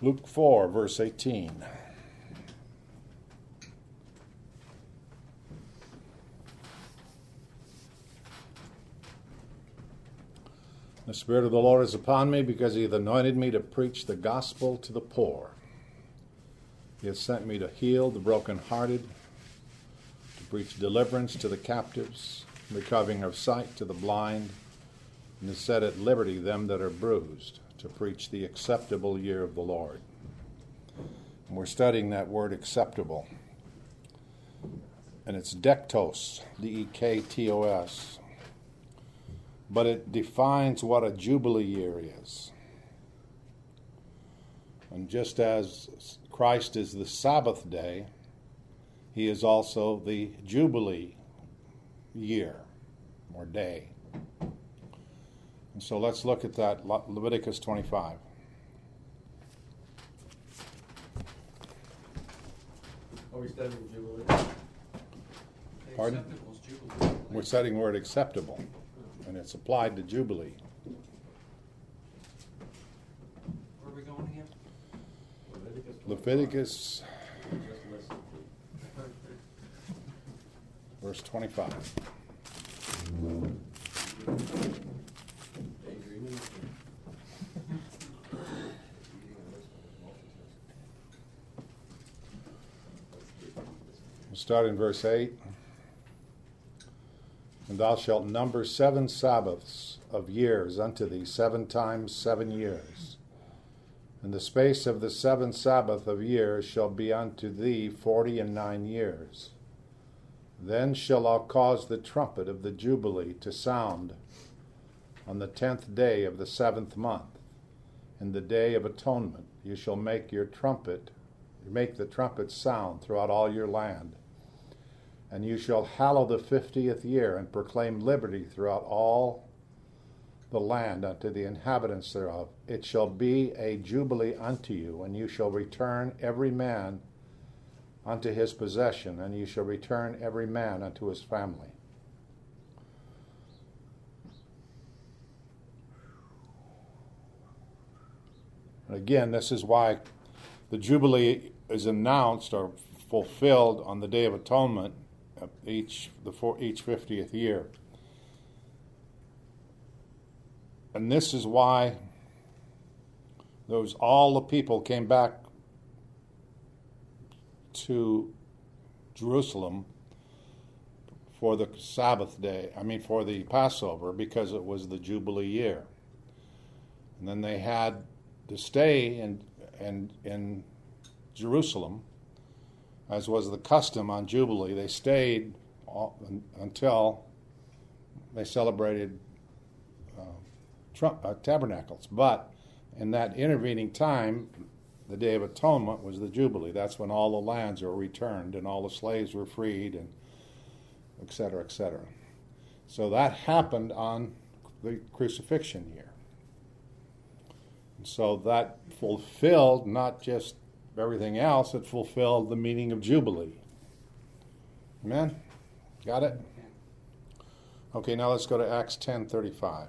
Luke 4, verse 18. The Spirit of the Lord is upon me because he hath anointed me to preach the gospel to the poor. He hath sent me to heal the brokenhearted, to preach deliverance to the captives, recovering of sight to the blind, and to set at liberty them that are bruised, to preach the acceptable year of the Lord. And we're studying that word acceptable. And it's dektos, D-E-K-T-O-S. But it defines what a Jubilee year is. And just as Christ is the Sabbath day, he is also the Jubilee year or day. And so let's look at that, Leviticus 25. Are we studying Jubilee? Pardon? Acceptable is Jubilee. We're studying the word acceptable, and it's applied to Jubilee. Where are we going here? Leviticus, Just listen. verse 25. Daydreaming. We'll start in verse 8. And thou shalt number 7 Sabbaths of years unto thee, 7 times 7 years. And the space of the 7th Sabbath of years shall be unto thee 49 years. Then shalt thou cause the trumpet of the Jubilee to sound on the 10th day of the 7th month, in the day of atonement. You shall make the trumpet sound throughout all your land. And you shall hallow the 50th year, and proclaim liberty throughout all the land unto the inhabitants thereof. It shall be a jubilee unto you, and you shall return every man unto his possession, and you shall return every man unto his family. And again, this is why the Jubilee is announced or fulfilled on the Day of Atonement, each 50th year. And this is why all the people came back to Jerusalem for the Sabbath day, for the Passover, because it was the Jubilee year. And then they had to stay in Jerusalem, as was the custom on Jubilee. They stayed until they celebrated tabernacles. But in that intervening time, the Day of Atonement was the Jubilee. That's when all the lands were returned and all the slaves were freed, and et cetera, et cetera. So that happened on the crucifixion year. And so that fulfilled not just everything else, it fulfilled the meaning of Jubilee. Amen? Got it? Okay, now let's go to Acts 10:35.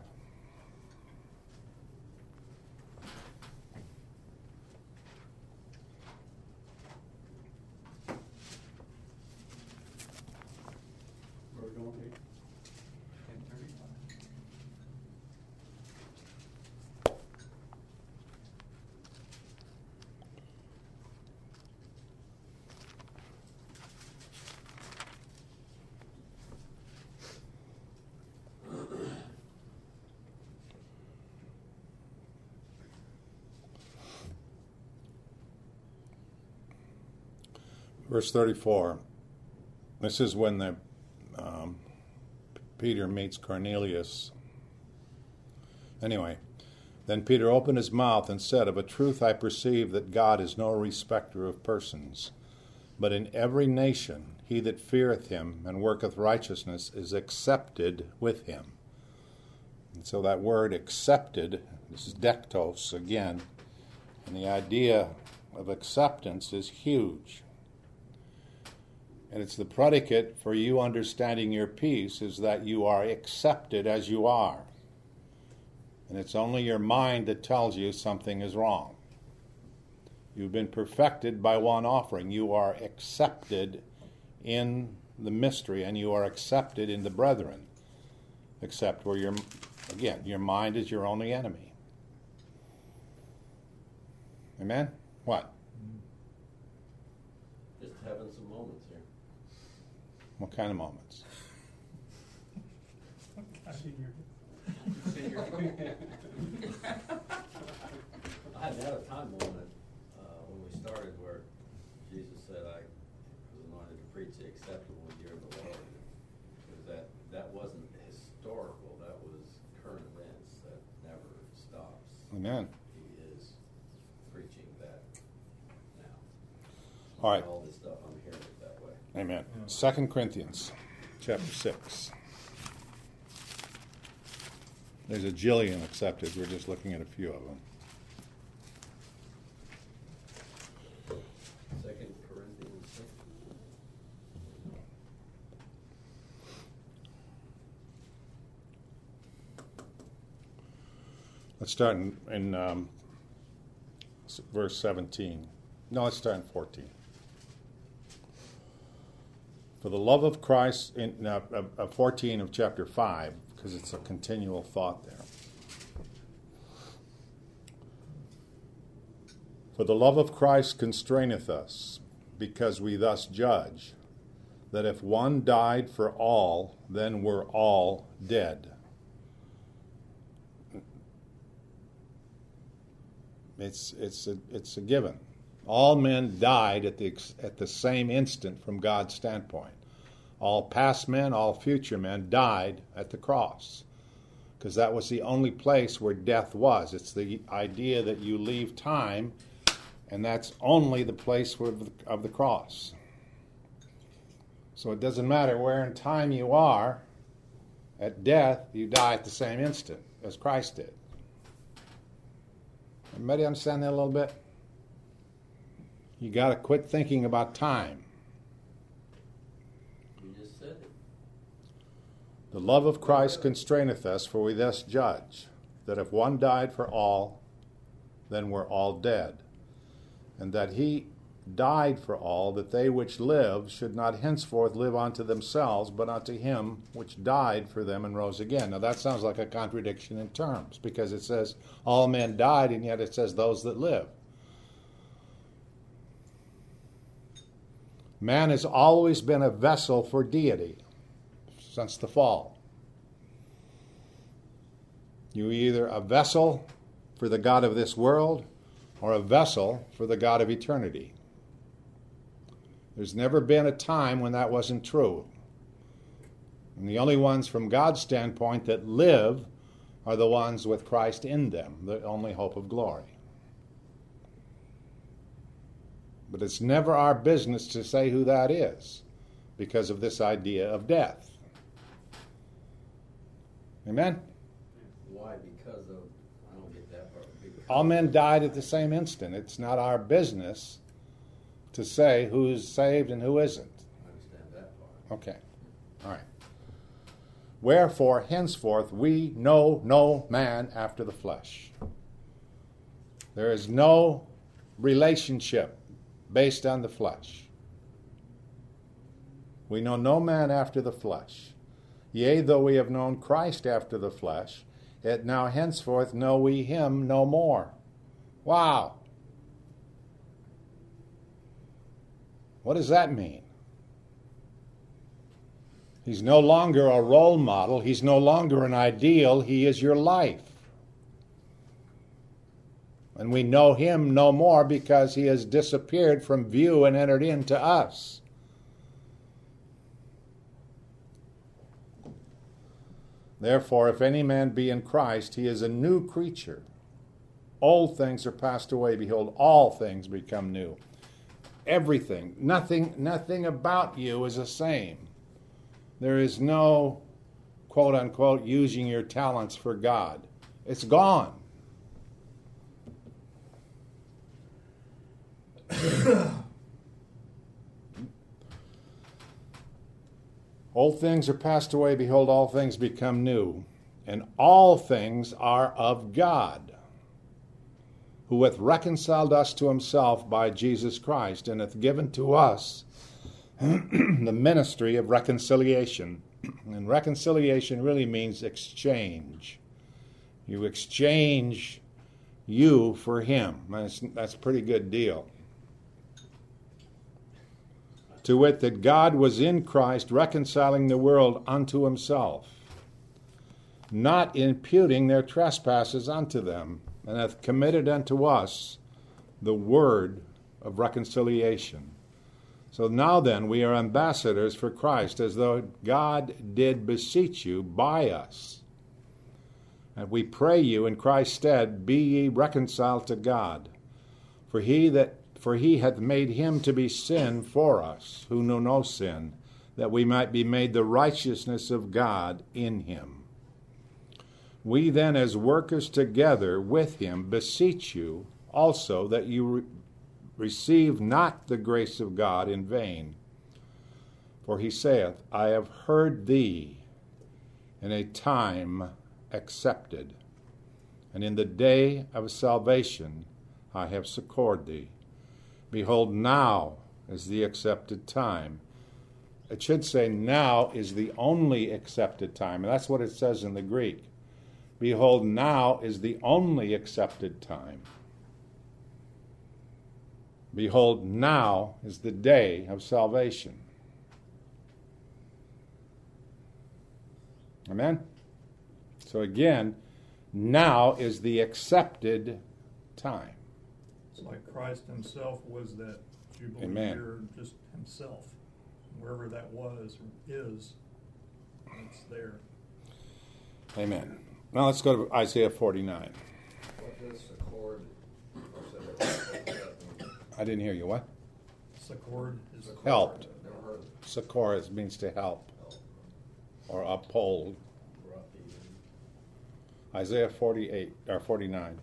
Where are we going to? 10:35. Verse 34. This is when Peter meets Cornelius. Anyway, then Peter opened his mouth and said, Of a truth I perceive that God is no respecter of persons, but in every nation he that feareth him and worketh righteousness is accepted with him. And so that word accepted, this is dektos again, and the idea of acceptance is huge. And it's the predicate for you understanding your peace is that you are accepted as you are. And it's only your mind that tells you something is wrong. You've been perfected by one offering. You are accepted in the mystery, and you are accepted in the brethren. Except where your mind is your only enemy. Amen? What? Just having some moments here. What kind of moments? I hadn't had a time moment when we started where Jesus said I was anointed to preach the acceptable year of the Lord. Because that wasn't historical, that was current events that never stops. Amen. He is preaching that now. All right. All this stuff, I'm hearing it that way. Amen. 2 Corinthians chapter 6. There's a jillion accepted. We're just looking at a few of them. 2 Corinthians 6. Let's start in verse 17. No, let's start in 14. For the love of Christ, in 14 of chapter 5, because it's a continual thought there. For the love of Christ constraineth us, because we thus judge, that if one died for all, then we're all dead. It's a given. All men died at the same instant from God's standpoint. All past men, all future men died at the cross, because that was the only place where death was. It's the idea that you leave time, and that's only the place of the cross. So it doesn't matter where in time you are. At death, you die at the same instant as Christ did. Everybody understand that a little bit? You got to quit thinking about time. You just said it. The love of Christ constraineth us, for we thus judge, that if one died for all, then we're all dead. And that he died for all, that they which live should not henceforth live unto themselves, but unto him which died for them and rose again. Now that sounds like a contradiction in terms, because it says all men died, and yet it says those that live. Man has always been a vessel for deity since the fall. You're either a vessel for the God of this world or a vessel for the God of eternity. There's never been a time when that wasn't true. And the only ones from God's standpoint that live are the ones with Christ in them, the only hope of glory. But it's never our business to say who that is, because of this idea of death. Amen? Why? Because of, I don't get that part. All men died at the same instant. It's not our business to say who's saved and who isn't. I understand that part. Okay. All right. Wherefore, henceforth, we know no man after the flesh. There is no relationship based on the flesh. We know no man after the flesh. Yea, though we have known Christ after the flesh, yet now henceforth know we him no more. Wow. What does that mean? He's no longer a role model. He's no longer an ideal. He is your life. And we know him no more because he has disappeared from view and entered into us. Therefore, if any man be in Christ, he is a new creature. Old things are passed away. Behold, all things become new. Everything, nothing about you is the same. There is no, quote unquote, using your talents for God. It's gone. Old things are passed away, behold, all things become new. And all things are of God. who hath reconciled us to himself by Jesus Christ, and hath given to us the ministry of reconciliation. And reconciliation really means exchange. You exchange you for him. That's a pretty good deal. To wit, that God was in Christ reconciling the world unto himself, not imputing their trespasses unto them, and hath committed unto us the word of reconciliation. So now then, we are ambassadors for Christ, as though God did beseech you by us. And we pray you in Christ's stead, be ye reconciled to God. For he hath made him to be sin for us, who know no sin, that we might be made the righteousness of God in him. We then, as workers together with him, beseech you also that you receive not the grace of God in vain. For he saith, I have heard thee in a time accepted, and in the day of salvation I have succored thee. Behold, now is the accepted time. It should say, now is the only accepted time. And that's what it says in the Greek. Behold, now is the only accepted time. Behold, now is the day of salvation. Amen? So again, now is the accepted time. It's like Christ himself was that Jubilee Amen. year, just himself. Wherever that was or is, it's there. Amen. Now let's go to Isaiah 49. What does accord? I didn't hear you. What? Succored is Helped. Never heard of it. Succor means to help or uphold. Rough even. Isaiah 48 or 49.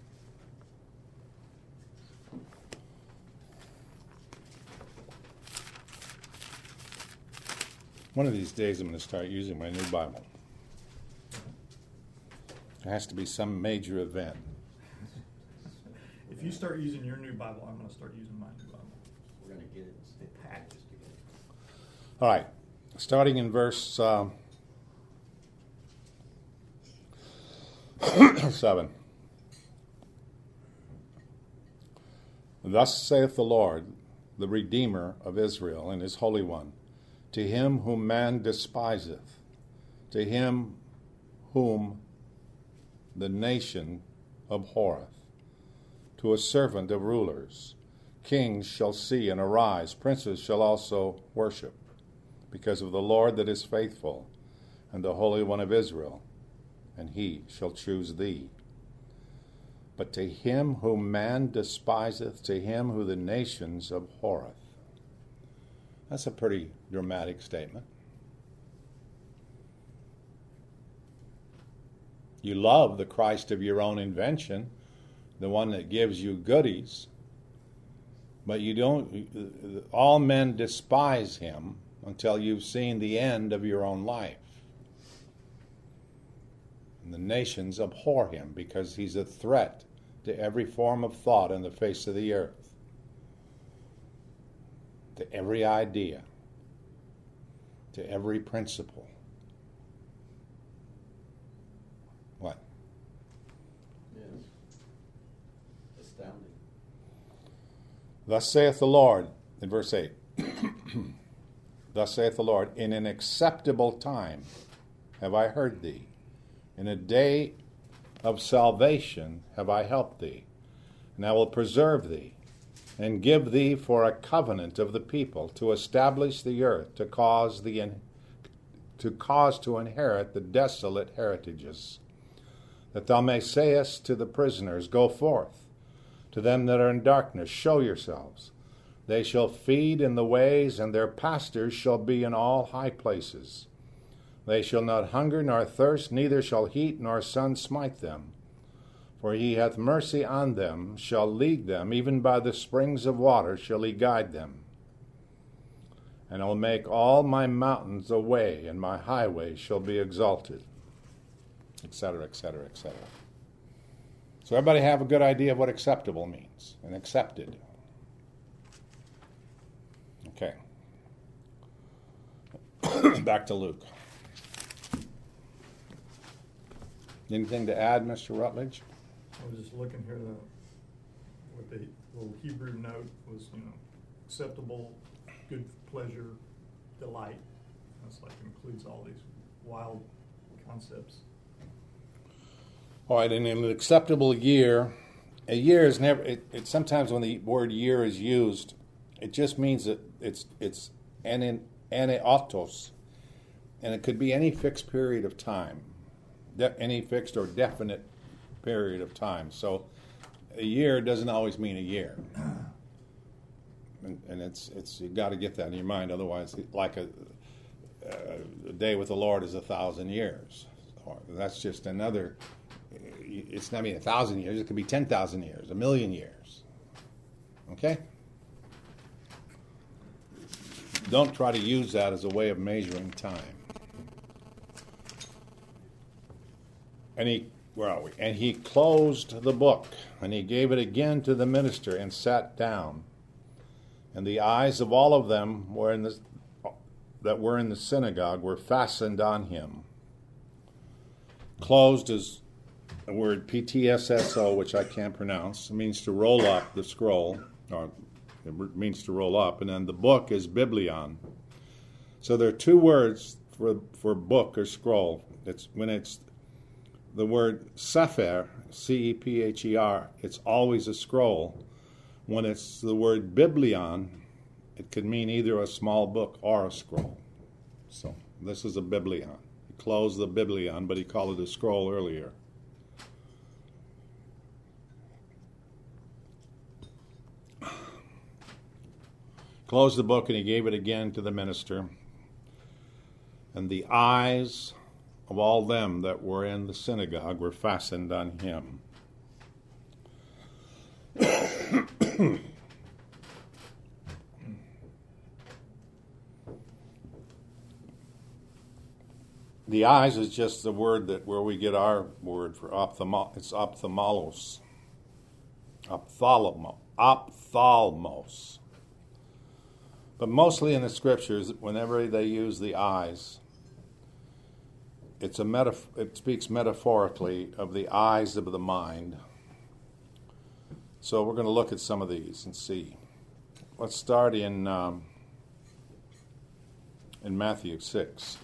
One of these days I'm going to start using my new Bible. There has to be some major event. If you start using your new Bible, I'm going to start using my new Bible. We're going to get it packaged together. All right, starting in verse 7. Thus saith the Lord, the Redeemer of Israel and his Holy One, to him whom man despiseth, to him whom the nation abhorreth, to a servant of rulers, kings shall see and arise, princes shall also worship, because of the Lord that is faithful, and the Holy One of Israel, and he shall choose thee. But to him whom man despiseth, to him who the nations abhorreth. That's a pretty dramatic statement. You love the Christ of your own invention, the one that gives you goodies, but you don't. All men despise him until you've seen the end of your own life. And the nations abhor him because he's a threat to every form of thought on the face of the earth, to every idea, to every principle. What? Yes. Astounding. Thus saith the Lord, in verse 8, Thus saith the Lord, in an acceptable time have I heard thee. In a day of salvation have I helped thee. And I will preserve thee, and give thee for a covenant of the people, to establish the earth, to cause to inherit the desolate heritages, that thou may sayest to the prisoners, Go forth. To them that are in darkness, show yourselves. They shall feed in the ways, and their pastures shall be in all high places. They shall not hunger nor thirst, neither shall heat nor sun smite them. For he hath mercy on them, shall lead them, even by the springs of water shall he guide them. And I will make all my mountains a way, and my highways shall be exalted, etc., etc., etc. So everybody have a good idea of what acceptable means and accepted. Okay. Back to Luke. Anything to add, Mr. Rutledge? I was just looking here, what the little Hebrew note was, acceptable, good pleasure, delight. That's like includes all these wild concepts. All right, in an acceptable year, a year is never. It sometimes when the word year is used, it just means that it's anaautos, and it could be any fixed period of time, any fixed or definite period of time. So, a year doesn't always mean a year, and it's you got to get that in your mind. Otherwise, like a day with the Lord is 1,000 years. That's just another. It's not 1,000 years. It could be 10,000 years, 1,000,000 years. Okay? Don't try to use that as a way of measuring time. Where are we? And he closed the book, and he gave it again to the minister, and sat down. And the eyes of all of them that were in the synagogue were fastened on him. Closed is a word PTSSO, which I can't pronounce. It means to roll up the scroll, or it means to roll up, and then the book is biblion. So there are two words for book or scroll. When it's the word sefer, C-E-P-H-E-R, it's always a scroll. When it's the word biblion, it could mean either a small book or a scroll. So this is a biblion. He closed the biblion, but he called it a scroll earlier. Closed the book, and he gave it again to the minister. And the eyes of all them that were in the synagogue were fastened on him. The eyes is just the word where we get our word for it's ophthalmos. Ophthalmos. But mostly in the scriptures, whenever they use the eyes, it speaks metaphorically of the eyes of the mind. So we're going to look at some of these and see. Let's start in Matthew 6.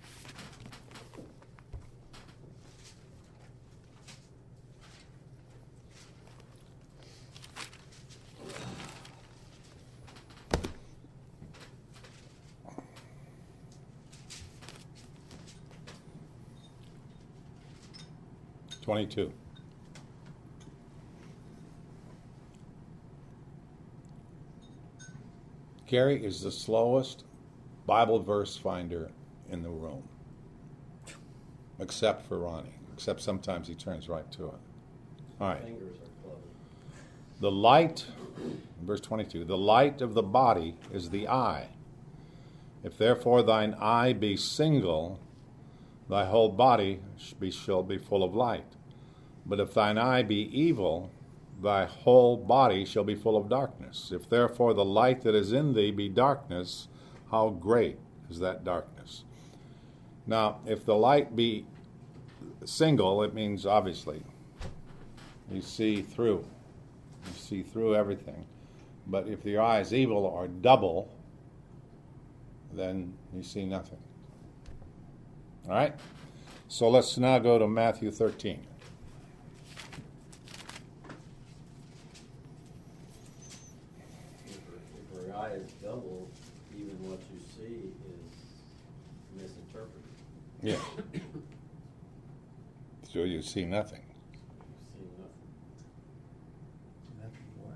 (22) Gary is the slowest Bible verse finder in the room, except for Ronnie. Except sometimes he turns right to it. All right. Fingers are closed. The light, verse 22, the light of the body is the eye. If therefore thine eye be single, thy whole body shall be full of light. But if thine eye be evil, thy whole body shall be full of darkness. If therefore the light that is in thee be darkness, how great is that darkness? Now, if the light be single, it means obviously you see through. You see through everything. But if your eye is evil or double, then you see nothing. All right? So let's now go to Matthew 13. If your eye is double, even what you see is misinterpreted. Yeah. So you see nothing. You see nothing. Matthew what?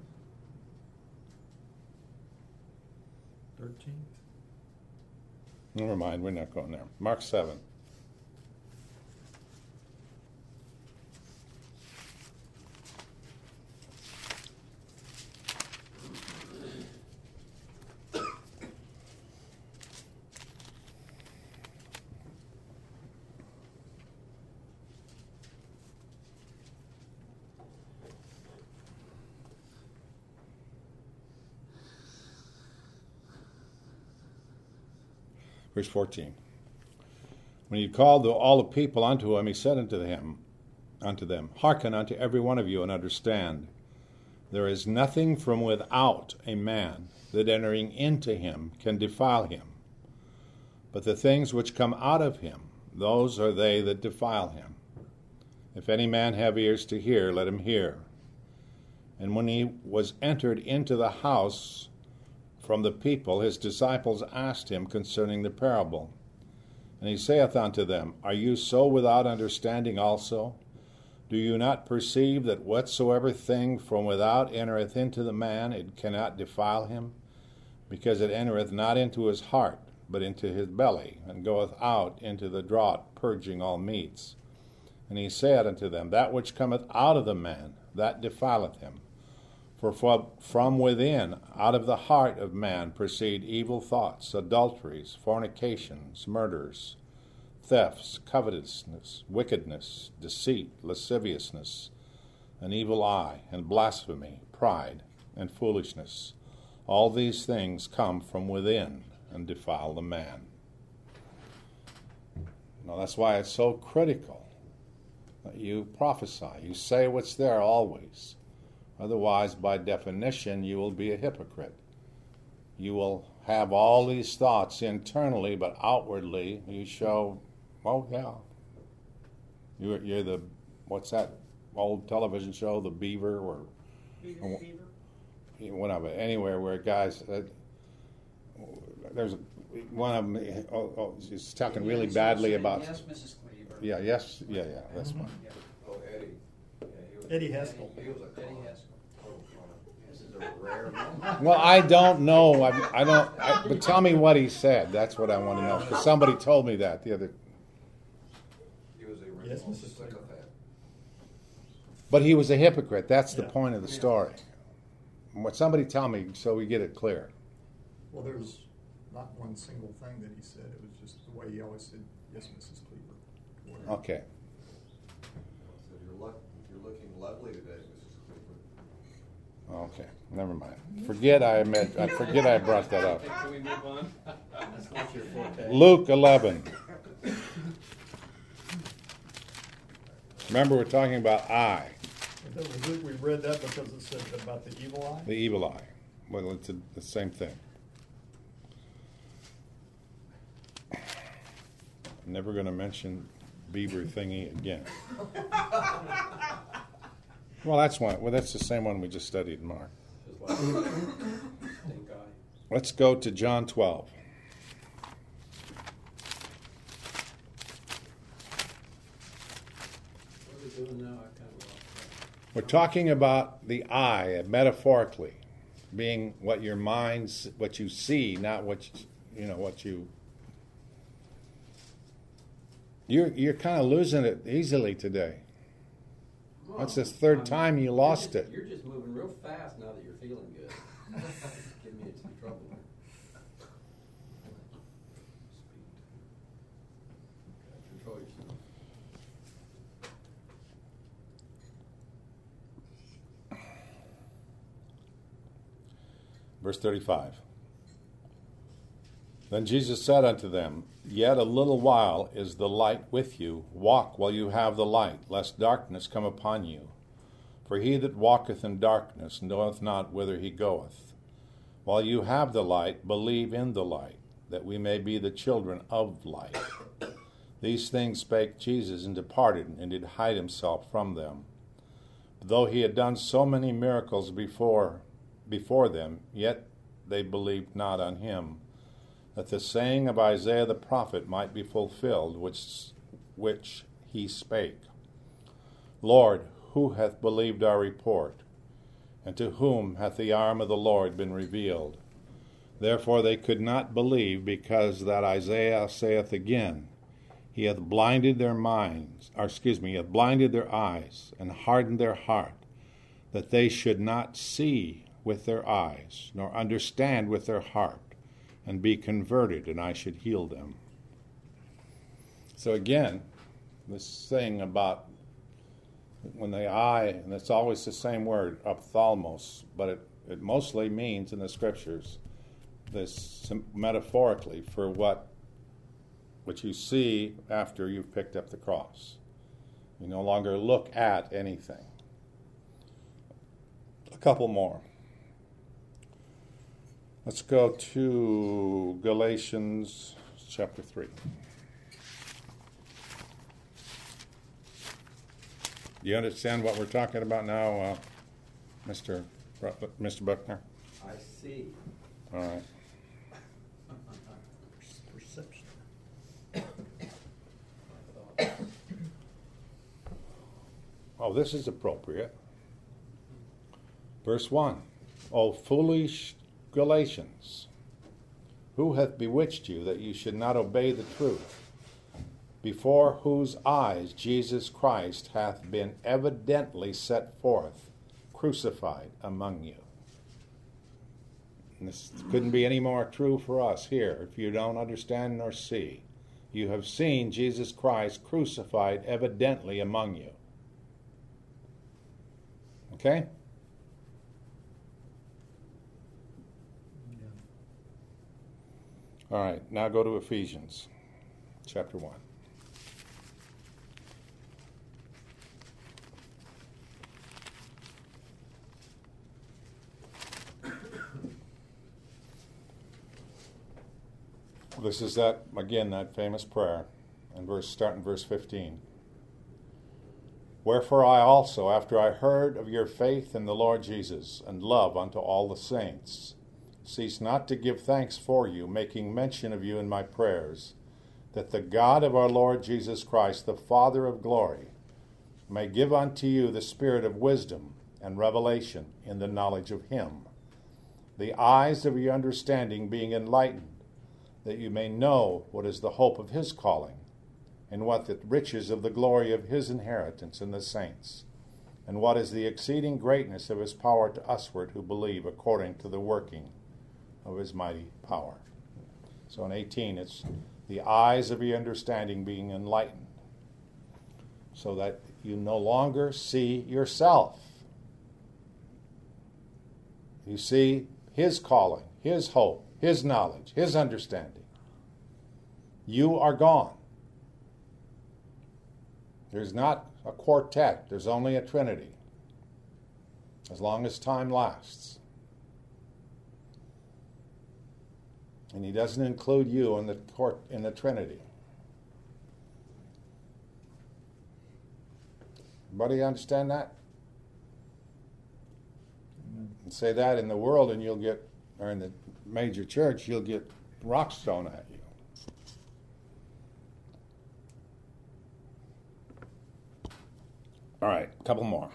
13? Never mind, we're not going there. Mark 7. Verse 14. When he called all the people unto him, he said unto them, Hearken unto every one of you, and understand. There is nothing from without a man that entering into him can defile him. But the things which come out of him, those are they that defile him. If any man have ears to hear, let him hear. And when he was entered into the house from the people, his disciples asked him concerning the parable. And he saith unto them, Are you so without understanding also? Do you not perceive that whatsoever thing from without entereth into the man, it cannot defile him? Because it entereth not into his heart, but into his belly, and goeth out into the draught, purging all meats. And he said unto them, That which cometh out of the man, that defileth him. For from within, out of the heart of man, proceed evil thoughts, adulteries, fornications, murders, thefts, covetousness, wickedness, deceit, lasciviousness, an evil eye, and blasphemy, pride, and foolishness. All these things come from within and defile the man. Now that's why it's so critical that you prophesy. You say what's there always. Otherwise, by definition, you will be a hypocrite. You will have all these thoughts internally, but outwardly you show, oh yeah, you're the, what's that old television show, The Beaver, or whatever, anywhere where guys, there's one of them, he's talking really badly about. Yes, Mrs. Cleaver. Yeah, that's one. Yeah. Oh, Eddie. Yeah, he was, Eddie Haskell. He was a Eddie con. Haskell. This is a rare moment. Well, I don't know. But tell me what he said. That's what I want to know. Because somebody told me that the other. He was a Yes, real Mrs. Cleaver. sycophant. But he was a hypocrite. That's the Yeah. point of the story. What somebody tell me so we get it clear. Well, there's not one single thing that he said. It was just the way he always said, yes, Mrs. Cleaver. Whatever. Okay. So you're looking lovely today, Mrs. Cleaver. Okay. Never mind. Forget I brought that up. Can we move on? That's not your forte. Luke 11. Remember, we're talking about eye, We read that because it said about the evil eye. the evil eye. Well, it's the same thing. Never going to mention Beaver thingy again. Well, that's one. Well, that's the same one we just studied, Mark. His last name, stink eye. Let's go to John 12. What are we doing now? I kind of lost track. We're talking about the eye, metaphorically, being what your mind's, what you see, not what you. You're kind of losing it easily today. That's the third time you lost it. You're just moving real fast now that you're feeling good. Getting me into some trouble. Control yourself. Verse 35. Then Jesus said unto them, Yet a little while is the light with you. Walk while you have the light, lest darkness come upon you. For he that walketh in darkness knoweth not whither he goeth. While you have the light, believe in the light, that we may be the children of light. These things spake Jesus, and departed, and did hide himself from them. Though he had done so many miracles before them, yet they believed not on him, that the saying of Isaiah the prophet might be fulfilled, which he spake. Lord, who hath believed our report? And to whom hath the arm of the Lord been revealed? Therefore they could not believe, because that Isaiah saith again, He hath blinded their he hath blinded their eyes, and hardened their heart, that they should not see with their eyes, nor understand with their heart, and be converted, and I should heal them. So again, this thing about when the eye, and it's always the same word, ophthalmos, but it mostly means in the scriptures this metaphorically for what which you see after you've picked up the cross. You no longer look at anything. A couple more. Let's go to Galatians chapter 3. Do you understand what we're talking about now, Mr. Buckner? I see. All right. Perception. Oh, this is appropriate. Verse 1. O foolish Galatians, who hath bewitched you that you should not obey the truth, before whose eyes Jesus Christ hath been evidently set forth, crucified among you? And this couldn't be any more true for us here. If you don't understand nor see, you have seen Jesus Christ crucified evidently among you. Okay? All right, now go to Ephesians chapter 1. This is that famous prayer, starting verse 15. Wherefore I also, after I heard of your faith in the Lord Jesus, and love unto all the saints, cease not to give thanks for you, making mention of you in my prayers, that the God of our Lord Jesus Christ, the Father of glory, may give unto you the spirit of wisdom and revelation in the knowledge of him, the eyes of your understanding being enlightened, that you may know what is the hope of his calling, and what the riches of the glory of his inheritance in the saints, and what is the exceeding greatness of his power to usward who believe, according to the working of his mighty power. So in 18, it's the eyes of your understanding being enlightened, so that you no longer see yourself. You see his calling, his hope, his knowledge, his understanding. You are gone. There's not a quartet. There's only a trinity. As long as time lasts. And he doesn't include you in the trinity. Everybody understand that? And say that in the world and you'll get, or in the major church, you'll get rocks thrown at you. All right, a couple more.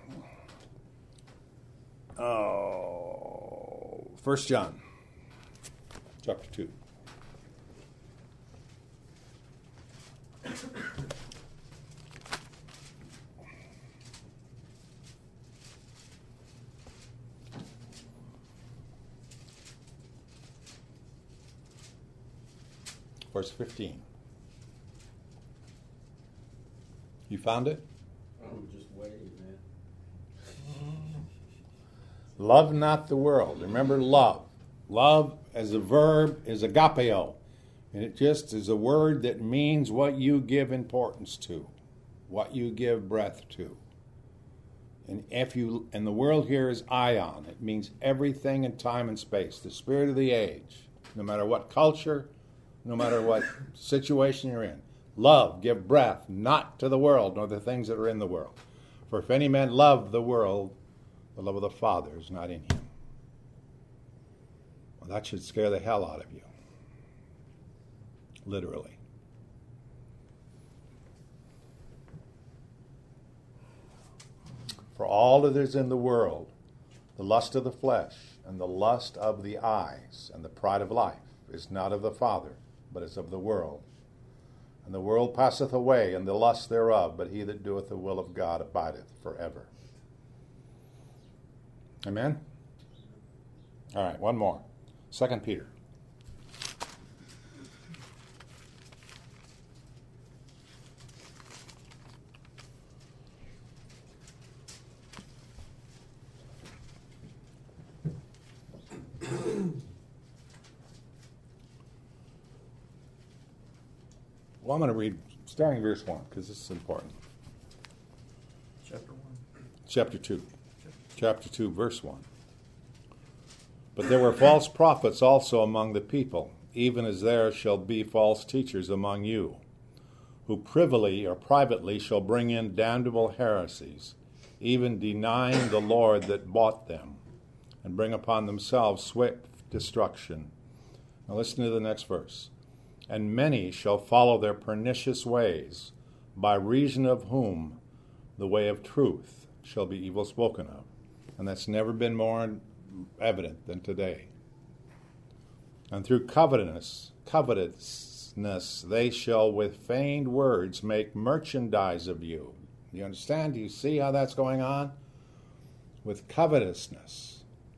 1 John, chapter 2. Verse 15. You found it? I'm just waiting, man. Love not the world. Remember love. Love as a verb is agapeo. And it just is a word that means what you give importance to, what you give breath to. And the world here is ion. It means everything in time and space, the spirit of the age, no matter what culture, no matter what situation you're in. Love, give breath, not to the world, nor the things that are in the world. For if any man love the world, the love of the Father is not in him. Well, that should scare the hell out of you. Literally. For all that is in the world, the lust of the flesh, and the lust of the eyes, and the pride of life, is not of the Father, but is of the world. And the world passeth away, and the lust thereof, but he that doeth the will of God abideth forever. Amen? All right, one more. 2 Peter. Well, I'm going to read starting verse 1 because this is important. Chapter 1. Chapter 2. Chapter 2, verse 1. But there were false prophets also among the people, even as there shall be false teachers among you, who privily or privately shall bring in damnable heresies, even denying the Lord that bought them, and bring upon themselves swift destruction. Now listen to the next verse. And many shall follow their pernicious ways, by reason of whom the way of truth shall be evil spoken of. And that's never been more evident than today. And through covetousness, they shall with feigned words make merchandise of you. You understand? Do you see how that's going on? With covetousness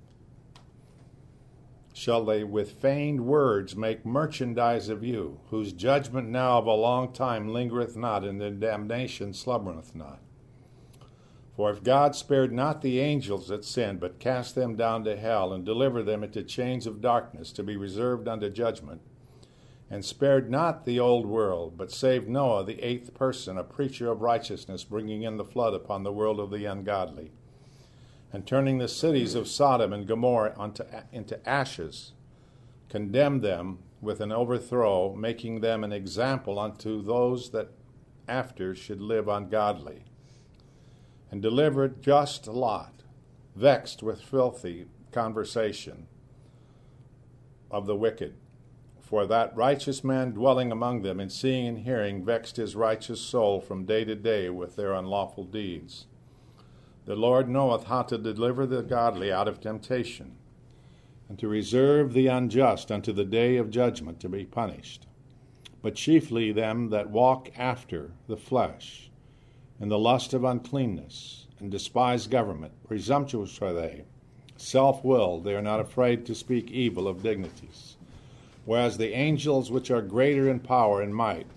shall they with feigned words make merchandise of you, whose judgment now of a long time lingereth not, and their damnation slumbereth not. For if God spared not the angels that sinned, but cast them down to hell, and delivered them into chains of darkness to be reserved unto judgment, and spared not the old world, but saved Noah, the eighth person, a preacher of righteousness, bringing in the flood upon the world of the ungodly, and turning the cities of Sodom and Gomorrah into ashes, condemned them with an overthrow, making them an example unto those that after should live ungodly, and delivered just Lot, vexed with filthy conversation of the wicked. For that righteous man dwelling among them, and seeing and hearing, vexed his righteous soul from day to day with their unlawful deeds. The Lord knoweth how to deliver the godly out of temptation, and to reserve the unjust unto the day of judgment to be punished. But chiefly them that walk after the flesh, in the lust of uncleanness, and despise government. Presumptuous are they, self-willed, they are not afraid to speak evil of dignities. Whereas the angels which are greater in power and might,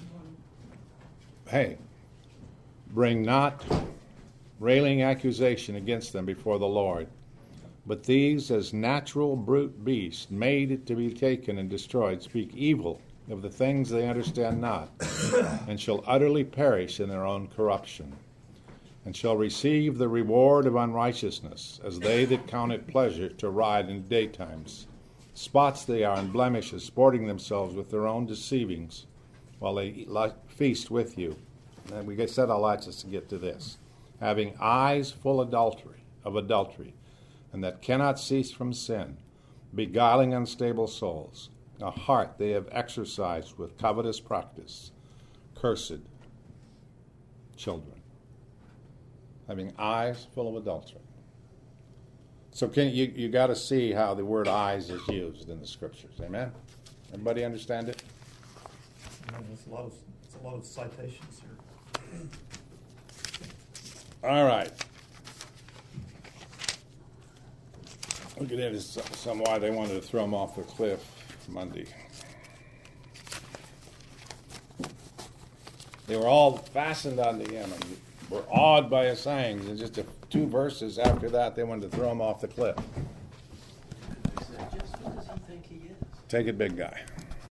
bring not railing accusation against them before the Lord. But these, as natural brute beasts, made to be taken and destroyed, speak evil of the things they understand not, and shall utterly perish in their own corruption, and shall receive the reward of unrighteousness, as they that count it pleasure to ride in daytimes. Spots they are and blemishes, sporting themselves with their own deceivings, while they feast with you. And we said all that just to get to this. Having eyes full of adultery, and that cannot cease from sin, beguiling unstable souls. A heart they have exercised with covetous practice. Cursed children. Having eyes full of adultery. So you got to see how the word eyes is used in the scriptures. Amen? Everybody understand it? There's a lot of citations here. All right. We'll get into some why they wanted to throw him off the cliff Monday. They were all fastened unto him and were awed by his sayings, and just 2 verses after that, they wanted to throw him off the cliff. I said, just what does he think he is? Take it, big guy.